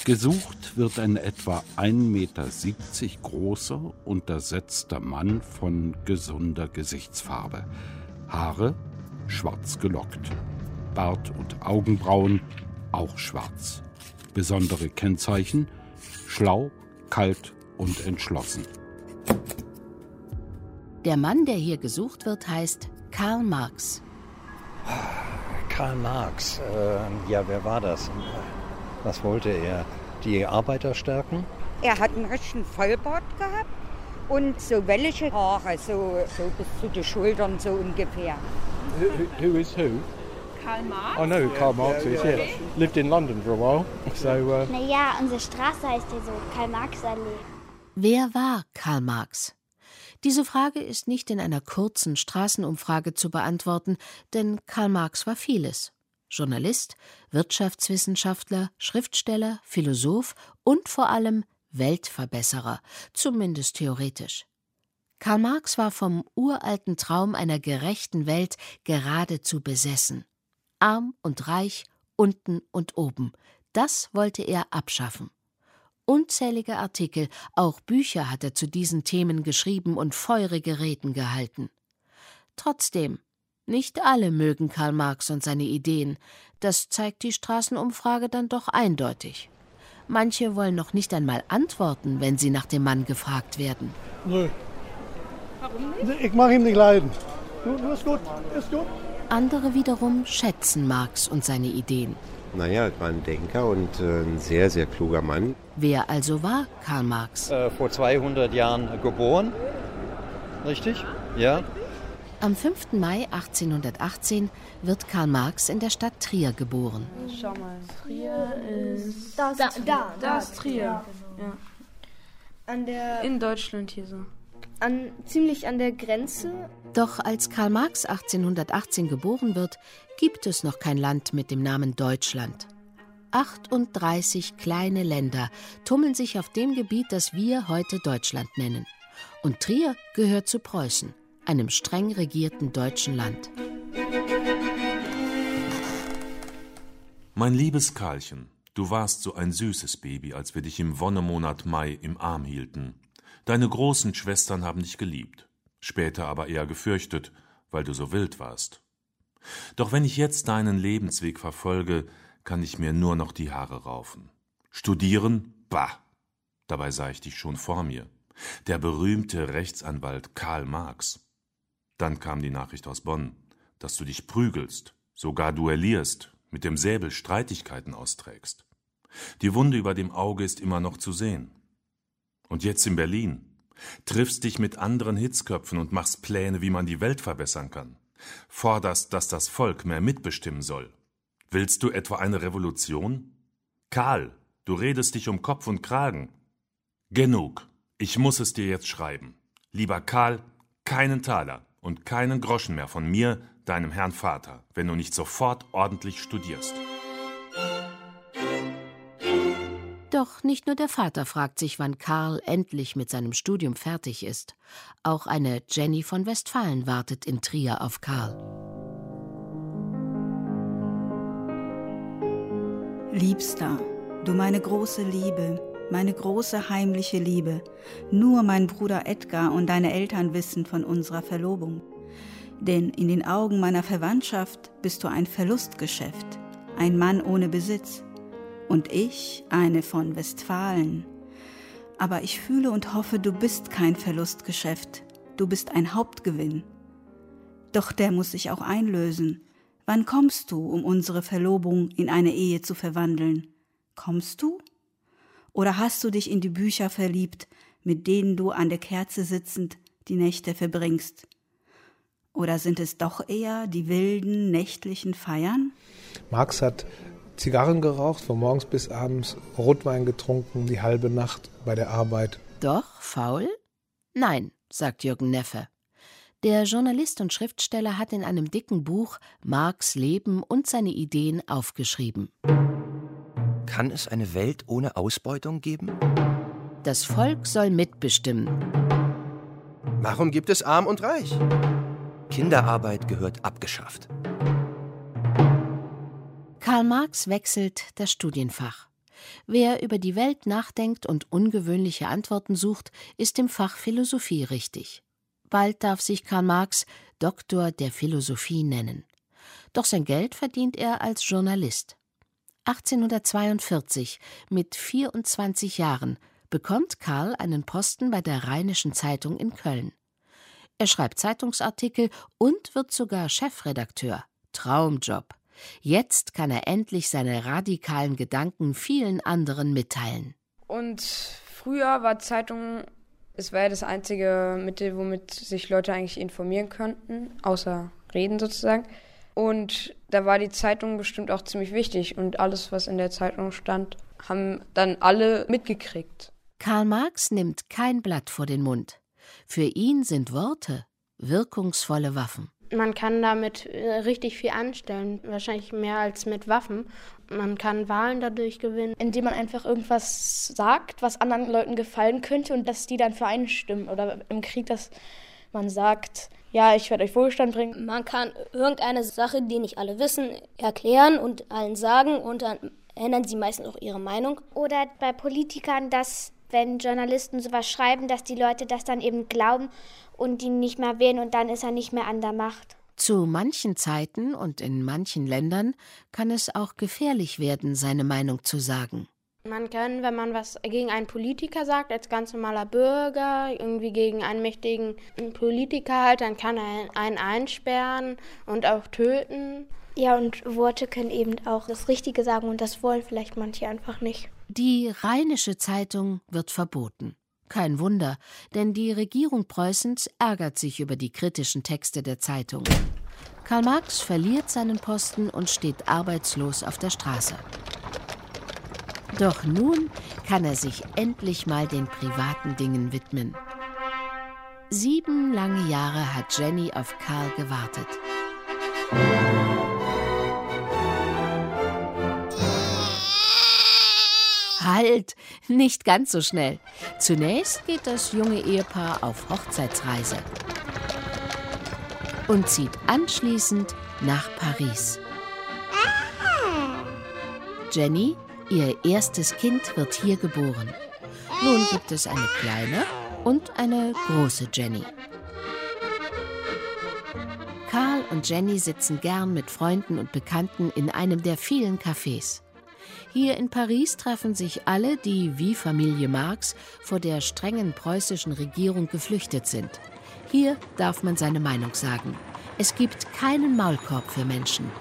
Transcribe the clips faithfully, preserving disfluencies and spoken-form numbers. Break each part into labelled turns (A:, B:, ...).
A: Gesucht wird ein etwa ein Meter siebzig großer, untersetzter Mann von gesunder Gesichtsfarbe. Haare schwarz gelockt. Bart und Augenbrauen auch schwarz. Besondere Kennzeichen: schlau, kalt und entschlossen.
B: Der Mann, der hier gesucht wird, heißt Karl Marx.
C: Karl Marx, äh, ja, wer war das? Was wollte er? Die Arbeiter stärken?
D: Er hat einen richtigen Vollbart gehabt und so wellige Haare, so, so bis zu den Schultern so ungefähr.
E: Who, who is who?
F: Karl Marx?
E: I know who Karl Marx is, yeah. Lived in London for a while. So, uh...
G: Naja, unsere Straße heißt ja so, Karl-Marx-Allee.
B: Wer war Karl Marx? Diese Frage ist nicht in einer kurzen Straßenumfrage zu beantworten, denn Karl Marx war vieles. Journalist, Wirtschaftswissenschaftler, Schriftsteller, Philosoph und vor allem Weltverbesserer, zumindest theoretisch. Karl Marx war vom uralten Traum einer gerechten Welt geradezu besessen. Arm und reich, unten und oben, das wollte er abschaffen. Unzählige Artikel, auch Bücher hat er zu diesen Themen geschrieben und feurige Reden gehalten. Trotzdem, nicht alle mögen Karl Marx und seine Ideen. Das zeigt die Straßenumfrage dann doch eindeutig. Manche wollen noch nicht einmal antworten, wenn sie nach dem Mann gefragt werden.
E: Nö. Warum nicht? Ich mag ihn nicht leiden. Du, ist gut, ist gut.
B: Andere wiederum schätzen Marx und seine Ideen.
H: Naja, er war ein Denker und äh, ein sehr, sehr kluger Mann.
B: Wer also war Karl Marx?
C: Äh, vor zweihundert Jahren geboren. Richtig? Ja.
B: Am fünften Mai achtzehnhundertachtzehn wird Karl Marx in der Stadt Trier geboren.
F: Schau mal, Trier ist...
G: Das,
F: da,
G: da,
F: da ist Trier. Ja.
G: An der,
F: in Deutschland hier so.
G: An, ziemlich an der Grenze.
B: Doch als Karl Marx achtzehnhundertachtzehn geboren wird, gibt es noch kein Land mit dem Namen Deutschland. achtunddreißig kleine Länder tummeln sich auf dem Gebiet, das wir heute Deutschland nennen. Und Trier gehört zu Preußen, einem streng regierten deutschen Land.
I: Mein liebes Karlchen, du warst so ein süßes Baby, als wir dich im Wonnemonat Mai im Arm hielten. Deine großen Schwestern haben dich geliebt, später aber eher gefürchtet, weil du so wild warst. Doch wenn ich jetzt deinen Lebensweg verfolge, kann ich mir nur noch die Haare raufen. Studieren? Bah! Dabei sah ich dich schon vor mir. Der berühmte Rechtsanwalt Karl Marx. Dann kam die Nachricht aus Bonn, dass du dich prügelst, sogar duellierst, mit dem Säbel Streitigkeiten austrägst. Die Wunde über dem Auge ist immer noch zu sehen. Und jetzt in Berlin. Triffst dich mit anderen Hitzköpfen und machst Pläne, wie man die Welt verbessern kann. Forderst, dass das Volk mehr mitbestimmen soll. Willst du etwa eine Revolution? Karl, du redest dich um Kopf und Kragen. Genug, ich muss es dir jetzt schreiben. Lieber Karl, keinen Taler und keinen Groschen mehr von mir, deinem Herrn Vater, wenn du nicht sofort ordentlich studierst.
B: Doch nicht nur der Vater fragt sich, wann Karl endlich mit seinem Studium fertig ist. Auch eine Jenny von Westfalen wartet in Trier auf Karl.
J: Liebster, du meine große Liebe, meine große heimliche Liebe, nur mein Bruder Edgar und deine Eltern wissen von unserer Verlobung. Denn in den Augen meiner Verwandtschaft bist du ein Verlustgeschäft, ein Mann ohne Besitz. Und ich eine von Westfalen. Aber ich fühle und hoffe, du bist kein Verlustgeschäft, du bist ein Hauptgewinn. Doch der muss sich auch einlösen. Wann kommst du, um unsere Verlobung in eine Ehe zu verwandeln? Kommst du? Oder hast du dich in die Bücher verliebt, mit denen du an der Kerze sitzend die Nächte verbringst? Oder sind es doch eher die wilden, nächtlichen Feiern?
E: Marx hat Zigarren geraucht, von morgens bis abends, Rotwein getrunken, die halbe Nacht bei der Arbeit.
B: Doch, faul? Nein, sagt Jürgen Neffe. Der Journalist und Schriftsteller hat in einem dicken Buch Marx' Leben und seine Ideen aufgeschrieben.
K: Kann es eine Welt ohne Ausbeutung geben?
B: Das Volk soll mitbestimmen.
K: Warum gibt es Arm und Reich? Kinderarbeit gehört abgeschafft.
B: Karl Marx wechselt das Studienfach. Wer über die Welt nachdenkt und ungewöhnliche Antworten sucht, ist im Fach Philosophie richtig. Bald darf sich Karl Marx Doktor der Philosophie nennen. Doch sein Geld verdient er als Journalist. achtzehnhundertzweiundvierzig, mit vierundzwanzig Jahren, bekommt Karl einen Posten bei der Rheinischen Zeitung in Köln. Er schreibt Zeitungsartikel und wird sogar Chefredakteur. Traumjob. Jetzt kann er endlich seine radikalen Gedanken vielen anderen mitteilen.
F: Und früher war Zeitung, es war ja das einzige Mittel, womit sich Leute eigentlich informieren könnten, außer reden sozusagen. Und da war die Zeitung bestimmt auch ziemlich wichtig. Und alles, was in der Zeitung stand, haben dann alle mitgekriegt.
B: Karl Marx nimmt kein Blatt vor den Mund. Für ihn sind Worte wirkungsvolle Waffen.
L: Man kann damit richtig viel anstellen, wahrscheinlich mehr als mit Waffen. Man kann Wahlen dadurch gewinnen.
M: Indem man einfach irgendwas sagt, was anderen Leuten gefallen könnte und dass die dann für einen stimmen. Oder im Krieg, dass man sagt, ja, ich werde euch Wohlstand bringen.
N: Man kann irgendeine Sache, die nicht alle wissen, erklären und allen sagen und dann ändern sie meistens auch ihre Meinung.
G: Oder bei Politikern, dass, wenn Journalisten sowas schreiben, dass die Leute das dann eben glauben und ihn nicht mehr wählen und dann ist er nicht mehr an der Macht.
B: Zu manchen Zeiten und in manchen Ländern kann es auch gefährlich werden, seine Meinung zu sagen.
L: Man kann, wenn man was gegen einen Politiker sagt, als ganz normaler Bürger, irgendwie gegen einen mächtigen Politiker halt, dann kann er einen einsperren und auch töten.
G: Ja, und Worte können eben auch das Richtige sagen und das wollen vielleicht manche einfach nicht.
B: Die Rheinische Zeitung wird verboten. Kein Wunder, denn die Regierung Preußens ärgert sich über die kritischen Texte der Zeitung. Karl Marx verliert seinen Posten und steht arbeitslos auf der Straße. Doch nun kann er sich endlich mal den privaten Dingen widmen. Sieben lange Jahre hat Jenny auf Karl gewartet. Halt, nicht ganz so schnell. Zunächst geht das junge Ehepaar auf Hochzeitsreise und zieht anschließend nach Paris. Jenny, ihr erstes Kind, wird hier geboren. Nun gibt es eine kleine und eine große Jenny. Karl und Jenny sitzen gern mit Freunden und Bekannten in einem der vielen Cafés. Hier in Paris treffen sich alle, die wie Familie Marx vor der strengen preußischen Regierung geflüchtet sind. Hier darf man seine Meinung sagen. Es gibt keinen Maulkorb für Menschen.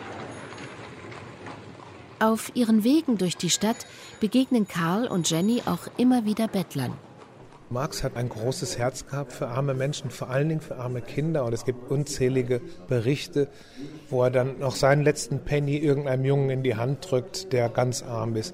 B: Auf ihren Wegen durch die Stadt begegnen Karl und Jenny auch immer wieder Bettlern.
E: Marx hat ein großes Herz gehabt für arme Menschen, vor allen Dingen für arme Kinder. Und es gibt unzählige Berichte, wo er dann noch seinen letzten Penny irgendeinem Jungen in die Hand drückt, der ganz arm ist.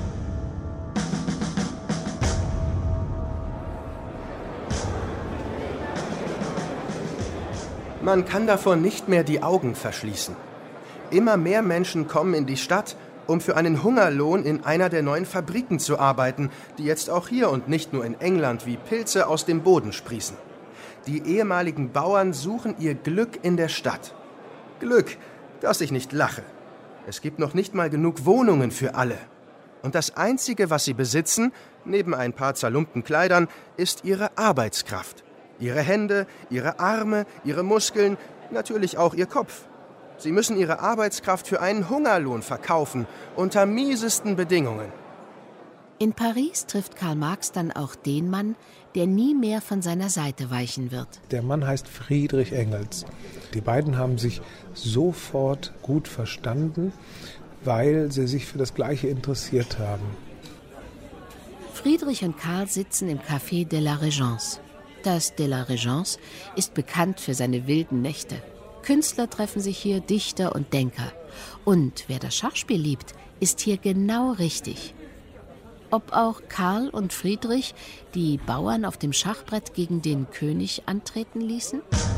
K: Man kann davor nicht mehr die Augen verschließen. Immer mehr Menschen kommen in die Stadt, um für einen Hungerlohn in einer der neuen Fabriken zu arbeiten, die jetzt auch hier und nicht nur in England wie Pilze aus dem Boden sprießen. Die ehemaligen Bauern suchen ihr Glück in der Stadt. Glück, dass ich nicht lache. Es gibt noch nicht mal genug Wohnungen für alle. Und das Einzige, was sie besitzen, neben ein paar zerlumpten Kleidern, ist ihre Arbeitskraft. Ihre Hände, ihre Arme, ihre Muskeln, natürlich auch ihr Kopf. Sie müssen ihre Arbeitskraft für einen Hungerlohn verkaufen, unter miesesten Bedingungen.
B: In Paris trifft Karl Marx dann auch den Mann, der nie mehr von seiner Seite weichen wird.
E: Der Mann heißt Friedrich Engels. Die beiden haben sich sofort gut verstanden, weil sie sich für das Gleiche interessiert haben.
B: Friedrich und Karl sitzen im Café de la Régence. Das de la Régence ist bekannt für seine wilden Nächte. Künstler treffen sich hier, Dichter und Denker. Und wer das Schachspiel liebt, ist hier genau richtig. Ob auch Karl und Friedrich die Bauern auf dem Schachbrett gegen den König antreten ließen?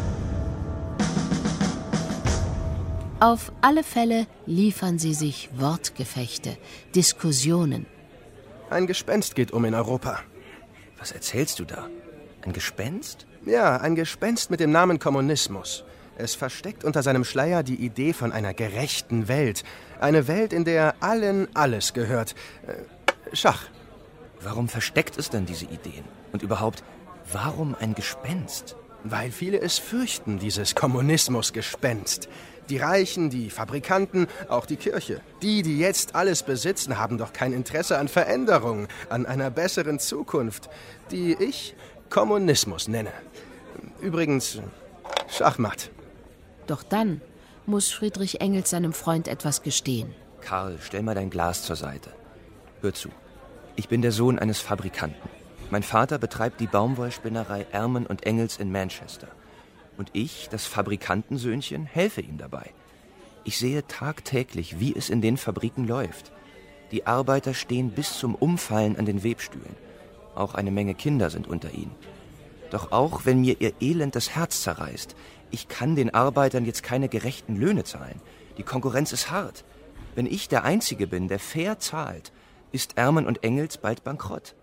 B: Auf alle Fälle liefern sie sich Wortgefechte, Diskussionen.
K: Ein Gespenst geht um in Europa.
H: Was erzählst du da? Ein Gespenst?
K: Ja, ein Gespenst mit dem Namen Kommunismus. Es versteckt unter seinem Schleier die Idee von einer gerechten Welt. Eine Welt, in der allen alles gehört. Äh, Schach.
O: Warum versteckt es denn diese Ideen? Und überhaupt, warum ein Gespenst?
K: Weil viele es fürchten, dieses Kommunismusgespenst. Die Reichen, die Fabrikanten, auch die Kirche. Die, die jetzt alles besitzen, haben doch kein Interesse an Veränderung, an einer besseren Zukunft, die ich Kommunismus nenne. Übrigens, Schachmatt.
B: Doch dann muss Friedrich Engels seinem Freund etwas gestehen.
O: Karl, stell mal dein Glas zur Seite. Hör zu. Ich bin der Sohn eines Fabrikanten. Mein Vater betreibt die Baumwollspinnerei Ermen und Engels in Manchester. Und ich, das Fabrikantensöhnchen, helfe ihm dabei. Ich sehe tagtäglich, wie es in den Fabriken läuft. Die Arbeiter stehen bis zum Umfallen an den Webstühlen. Auch eine Menge Kinder sind unter ihnen. Doch auch wenn mir ihr Elend das Herz zerreißt, ich kann den Arbeitern jetzt keine gerechten Löhne zahlen. Die Konkurrenz ist hart. Wenn ich der Einzige bin, der fair zahlt, ist Ermen und Engels bald bankrott.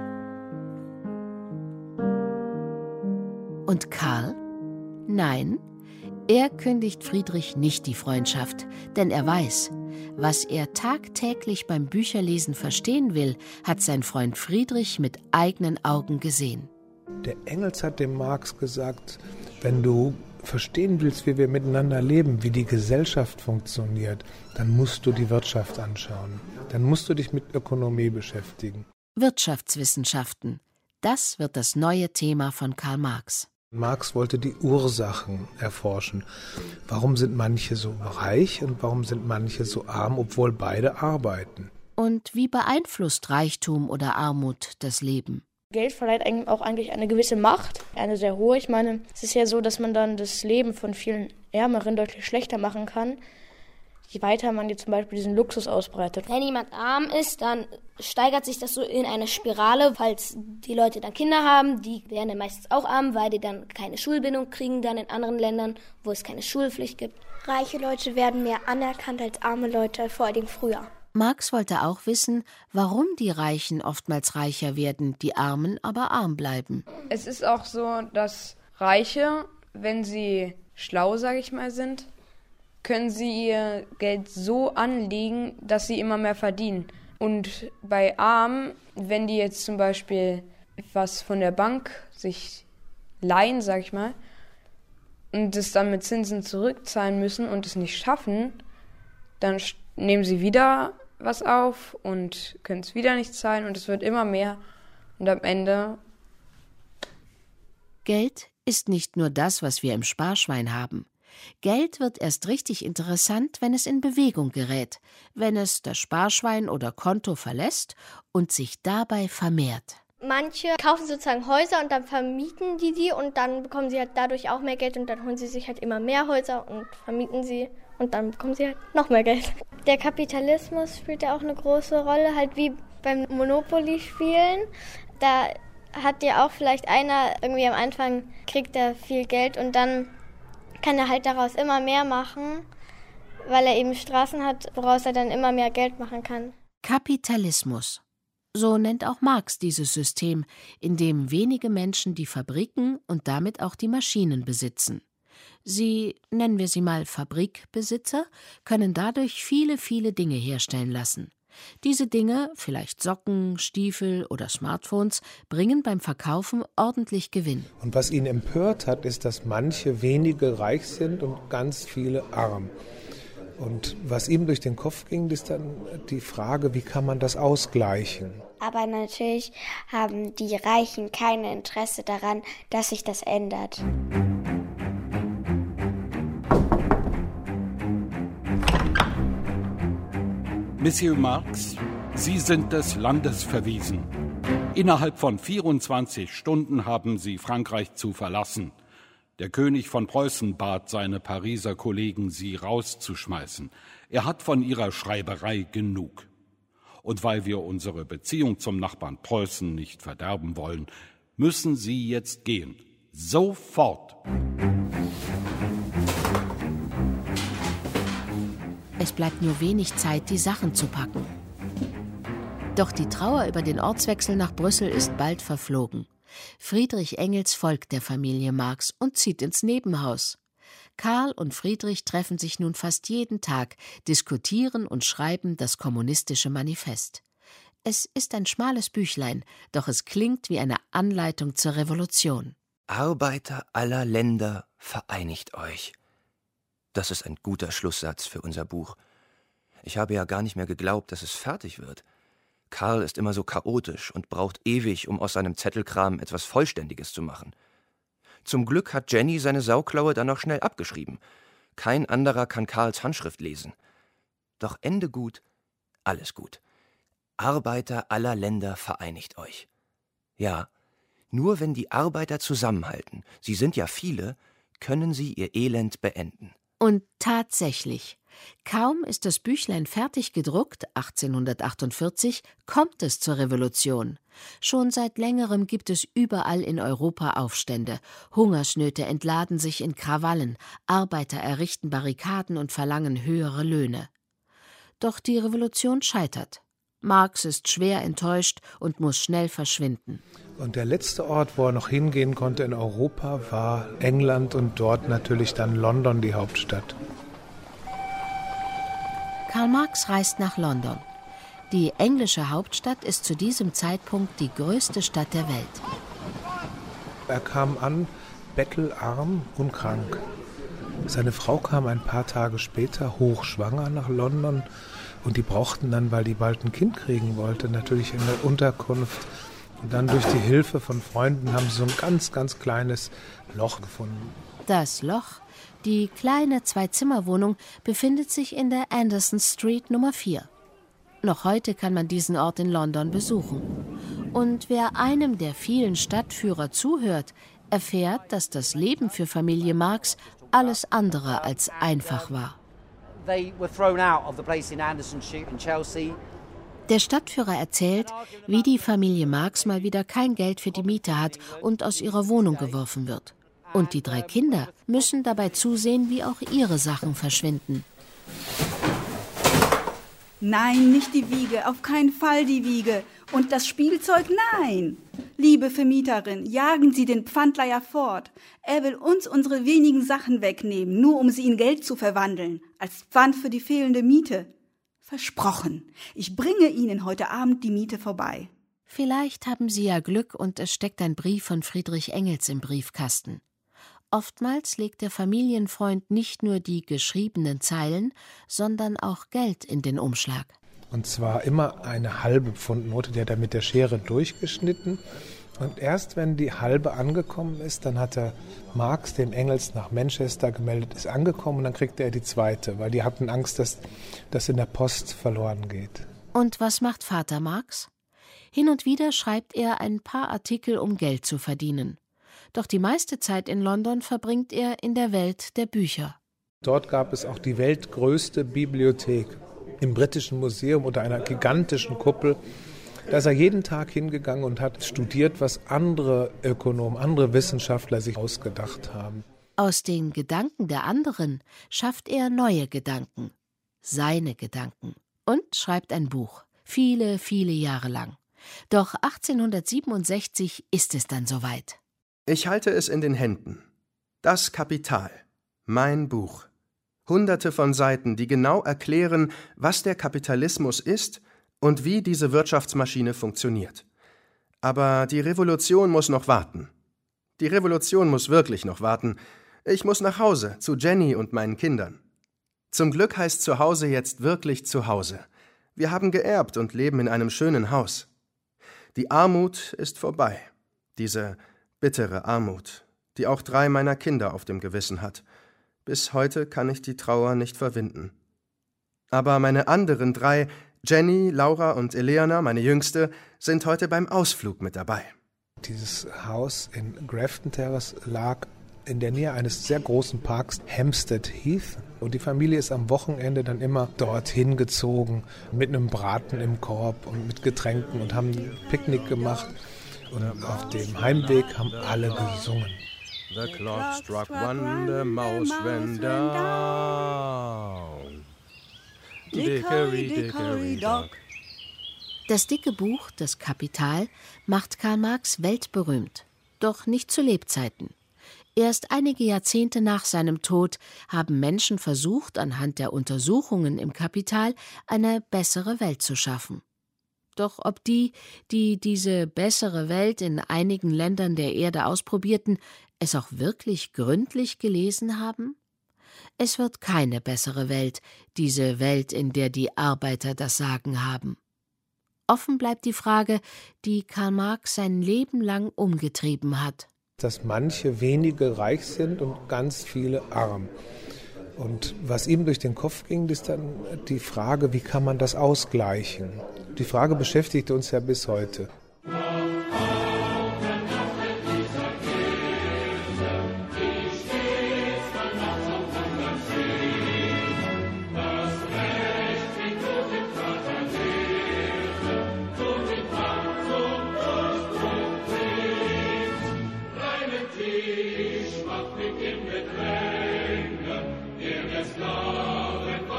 B: Und Karl? Nein, er kündigt Friedrich nicht die Freundschaft, denn er weiß, was er tagtäglich beim Bücherlesen verstehen will, hat sein Freund Friedrich mit eigenen Augen gesehen.
E: Der Engels hat dem Marx gesagt, wenn du verstehen willst, wie wir miteinander leben, wie die Gesellschaft funktioniert, dann musst du die Wirtschaft anschauen. Dann musst du dich mit Ökonomie beschäftigen.
B: Wirtschaftswissenschaften, das wird das neue Thema von Karl Marx.
E: Marx wollte die Ursachen erforschen. Warum sind manche so reich und warum sind manche so arm, obwohl beide arbeiten?
B: Und wie beeinflusst Reichtum oder Armut das Leben?
M: Geld verleiht auch eigentlich eine gewisse Macht, eine sehr hohe. Ich meine, es ist ja so, dass man dann das Leben von vielen Ärmeren deutlich schlechter machen kann, je weiter man jetzt zum Beispiel diesen Luxus ausbreitet.
N: Wenn jemand arm ist, dann steigert sich das so in eine Spirale. Falls die Leute dann Kinder haben, die werden dann meistens auch arm, weil die dann keine Schulbildung kriegen, dann in anderen Ländern, wo es keine Schulpflicht gibt.
G: Reiche Leute werden mehr anerkannt als arme Leute, vor allem früher.
B: Marx wollte auch wissen, warum die Reichen oftmals reicher werden, die Armen aber arm bleiben.
F: Es ist auch so, dass Reiche, wenn sie schlau, sage ich mal, sind, können sie ihr Geld so anlegen, dass sie immer mehr verdienen. Und bei Armen, wenn die jetzt zum Beispiel was von der Bank sich leihen, sag ich mal, und es dann mit Zinsen zurückzahlen müssen und es nicht schaffen, dann nehmen sie wieder was auf und können es wieder nicht zahlen und es wird immer mehr. Und am Ende...
B: Geld ist nicht nur das, was wir im Sparschwein haben. Geld wird erst richtig interessant, wenn es in Bewegung gerät, wenn es das Sparschwein oder Konto verlässt und sich dabei vermehrt.
G: Manche kaufen sozusagen Häuser und dann vermieten die die und dann bekommen sie halt dadurch auch mehr Geld und dann holen sie sich halt immer mehr Häuser und vermieten sie und dann bekommen sie halt noch mehr Geld. Der Kapitalismus spielt ja auch eine große Rolle, halt wie beim Monopoly-Spielen. Da hat ja auch vielleicht einer irgendwie am Anfang kriegt er viel Geld und dann kann er halt daraus immer mehr machen, weil er eben Straßen hat, woraus er dann immer mehr Geld machen kann.
B: Kapitalismus. So nennt auch Marx dieses System, in dem wenige Menschen die Fabriken und damit auch die Maschinen besitzen. Sie, nennen wir sie mal Fabrikbesitzer, können dadurch viele, viele Dinge herstellen lassen. Diese Dinge, vielleicht Socken, Stiefel oder Smartphones, bringen beim Verkaufen ordentlich Gewinn.
E: Und was ihn empört hat, ist, dass manche wenige reich sind und ganz viele arm. Und was ihm durch den Kopf ging, ist dann die Frage, wie kann man das ausgleichen?
G: Aber natürlich haben die Reichen kein Interesse daran, dass sich das ändert.
A: Monsieur Marx, Sie sind des Landes verwiesen. Innerhalb von vierundzwanzig Stunden haben Sie Frankreich zu verlassen. Der König von Preußen bat seine Pariser Kollegen, Sie rauszuschmeißen. Er hat von Ihrer Schreiberei genug. Und weil wir unsere Beziehung zum Nachbarn Preußen nicht verderben wollen, müssen Sie jetzt gehen. Sofort!
B: Es bleibt nur wenig Zeit, die Sachen zu packen. Doch die Trauer über den Ortswechsel nach Brüssel ist bald verflogen. Friedrich Engels folgt der Familie Marx und zieht ins Nebenhaus. Karl und Friedrich treffen sich nun fast jeden Tag, diskutieren und schreiben das kommunistische Manifest. Es ist ein schmales Büchlein, doch es klingt wie eine Anleitung zur Revolution.
O: Arbeiter aller Länder, vereinigt euch. Das ist ein guter Schlusssatz für unser Buch. Ich habe ja gar nicht mehr geglaubt, dass es fertig wird. Karl ist immer so chaotisch und braucht ewig, um aus seinem Zettelkram etwas Vollständiges zu machen. Zum Glück hat Jenny seine Sauklaue dann noch schnell abgeschrieben. Kein anderer kann Karls Handschrift lesen. Doch Ende gut, alles gut. Arbeiter aller Länder, vereinigt euch. Ja, nur wenn die Arbeiter zusammenhalten, sie sind ja viele, können sie ihr Elend beenden.
B: Und tatsächlich, kaum ist das Büchlein fertig gedruckt, achtzehnhundertachtundvierzig, kommt es zur Revolution. Schon seit längerem gibt es überall in Europa Aufstände. Hungersnöte entladen sich in Krawallen, Arbeiter errichten Barrikaden und verlangen höhere Löhne. Doch die Revolution scheitert. Marx ist schwer enttäuscht und muss schnell verschwinden.
E: Und der letzte Ort, wo er noch hingehen konnte in Europa, war England und dort natürlich dann London, die Hauptstadt.
B: Karl Marx reist nach London. Die englische Hauptstadt ist zu diesem Zeitpunkt die größte Stadt der Welt.
E: Er kam an, bettelarm und krank. Seine Frau kam ein paar Tage später hochschwanger nach London und die brauchten dann, weil die bald ein Kind kriegen wollte, natürlich eine Unterkunft. Und dann durch die Hilfe von Freunden haben sie so ein ganz, ganz kleines Loch gefunden.
B: Das Loch, die kleine Zwei-Zimmer-Wohnung, befindet sich in der Anderson Street Nummer vier. Noch heute kann man diesen Ort in London besuchen. Und wer einem der vielen Stadtführer zuhört, erfährt, dass das Leben für Familie Marx alles andere als einfach war. Der Stadtführer erzählt, wie die Familie Marx mal wieder kein Geld für die Miete hat und aus ihrer Wohnung geworfen wird. Und die drei Kinder müssen dabei zusehen, wie auch ihre Sachen verschwinden.
J: Nein, nicht die Wiege, auf keinen Fall die Wiege. Und das Spielzeug, nein. Liebe Vermieterin, jagen Sie den Pfandleiher fort. Er will uns unsere wenigen Sachen wegnehmen, nur um sie in Geld zu verwandeln, als Pfand für die fehlende Miete. Versprochen, ich bringe Ihnen heute Abend die Miete vorbei.
B: Vielleicht haben Sie ja Glück und es steckt ein Brief von Friedrich Engels im Briefkasten. Oftmals legt der Familienfreund nicht nur die geschriebenen Zeilen, sondern auch Geld in den Umschlag.
E: Und zwar immer eine halbe Pfundnote, die hat er mit der Schere durchgeschnitten. Und erst wenn die halbe angekommen ist, dann hat er Marx dem Engels nach Manchester gemeldet, ist angekommen und dann kriegte er die zweite, weil die hatten Angst, dass das in der Post verloren geht.
B: Und was macht Vater Marx? Hin und wieder schreibt er ein paar Artikel, um Geld zu verdienen. Doch die meiste Zeit in London verbringt er in der Welt der Bücher.
E: Dort gab es auch die weltgrößte Bibliothek im Britischen Museum unter einer gigantischen Kuppel. Da ist er jeden Tag hingegangen und hat studiert, was andere Ökonomen, andere Wissenschaftler sich ausgedacht haben.
B: Aus den Gedanken der anderen schafft er neue Gedanken, seine Gedanken, und schreibt ein Buch, viele, viele Jahre lang. Doch achtzehnhundertsiebenundsechzig ist es dann soweit.
K: Ich halte es in den Händen. Das Kapital. Mein Buch. Hunderte von Seiten, die genau erklären, was der Kapitalismus ist und wie diese Wirtschaftsmaschine funktioniert. Aber die Revolution muss noch warten. Die Revolution muss wirklich noch warten. Ich muss nach Hause, zu Jenny und meinen Kindern. Zum Glück heißt zu Hause jetzt wirklich zu Hause. Wir haben geerbt und leben in einem schönen Haus. Die Armut ist vorbei. Diese bittere Armut, die auch drei meiner Kinder auf dem Gewissen hat. Bis heute kann ich die Trauer nicht verwinden. Aber meine anderen drei, Jenny, Laura und Eleanor, meine Jüngste, sind heute beim Ausflug mit dabei.
E: Dieses Haus in Grafton Terrace lag in der Nähe eines sehr großen Parks, Hampstead Heath. Und die Familie ist am Wochenende dann immer dorthin gezogen, mit einem Braten im Korb und mit Getränken und haben ein Picknick gemacht. Und auf dem Heimweg haben alle gesungen.
K: The clock struck one, the mouse ran down. Dickory, dickory, dock.
B: Das dicke Buch, das Kapital, macht Karl Marx weltberühmt. Doch nicht zu Lebzeiten. Erst einige Jahrzehnte nach seinem Tod haben Menschen versucht, anhand der Untersuchungen im Kapital eine bessere Welt zu schaffen. Doch ob die, die diese bessere Welt in einigen Ländern der Erde ausprobierten, es auch wirklich gründlich gelesen haben? Es wird keine bessere Welt, diese Welt, in der die Arbeiter das Sagen haben. Offen bleibt die Frage, die Karl Marx sein Leben lang umgetrieben hat.
E: Dass manche wenige reich sind und ganz viele arm. Und was ihm durch den Kopf ging, ist dann die Frage, wie kann man das ausgleichen? Die Frage beschäftigt uns ja bis heute.
P: Tisch macht mit dem Gedränge, der der Sklaven